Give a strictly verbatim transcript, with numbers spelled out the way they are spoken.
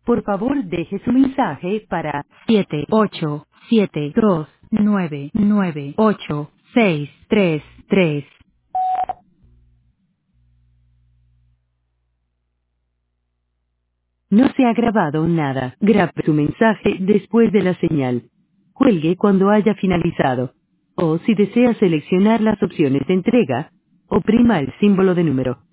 Por favor, deje su mensaje para siete ocho siete dos nueve nueve ocho seis tres tres. No se ha grabado nada. Grabe su mensaje después de la señal. Cuelgue cuando haya finalizado. O si desea seleccionar las opciones de entrega, oprima el símbolo de número.